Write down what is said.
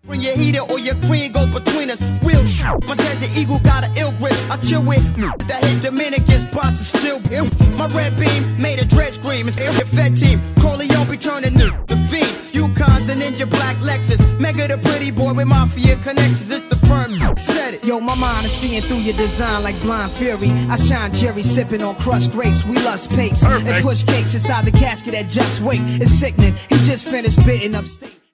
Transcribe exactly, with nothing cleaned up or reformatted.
Bring your heater or your queen go between us. Real shit. My Desert Eagle got an ill grip. I chill with that hit Dominican spots are still ill. My red beam made a dread scream. It's the Fed team. Corleone be turning new. The fiends. Yukons and Ninja Black Lexus. Mega the pretty boy with mafia connections. It's the firm. Said it. Yo, my mind is seeing through your design like blind fury. I shine Jerry sipping on crushed grapes. We lust papes and push cakes inside the casket at Just Wait. It's sickening. He just finished bidding upstate.